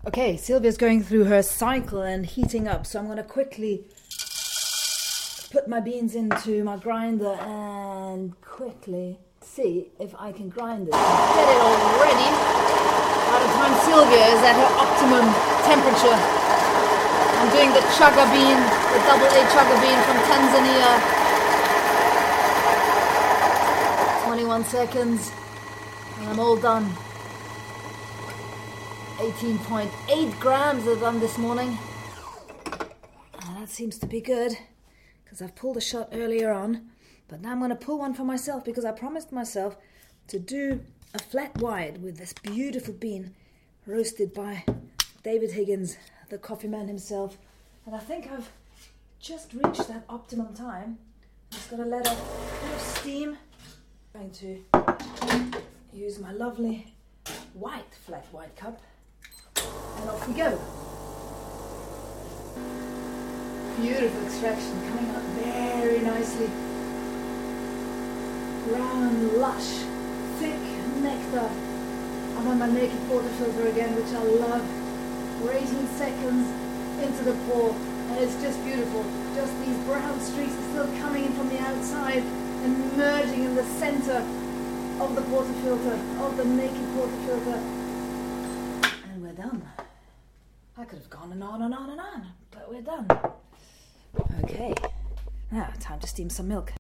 Okay, Sylvia's going through her cycle and heating up, so I'm going to quickly put my beans into my grinder and quickly see if I can grind it. Get it all ready by the time Sylvia is at her optimum temperature. I'm doing the chaga bean, the double A chaga bean from Tanzania. 21 seconds and I'm all done. 18.8 grams I've done this morning. That seems to be good because I've pulled a shot earlier on, but now I'm going to pull one for myself because I promised myself to do a flat white with this beautiful bean roasted by David Higgins, the coffee man himself. And I think I've just reached that optimum time. I'm just going to let off a bit of steam. I'm going to use my lovely white flat white cup. And off we go. Beautiful extraction coming out very nicely. Brown, lush, thick nectar. I'm on my naked portafilter again, which I love. We're 18 seconds into the pour, and it's just beautiful. Just these brown streaks are still coming in from the outside and merging in the center of the portafilter, of the naked portafilter. Done. I could have gone and on and on and on, but we're done. Okay, now time to steam some milk.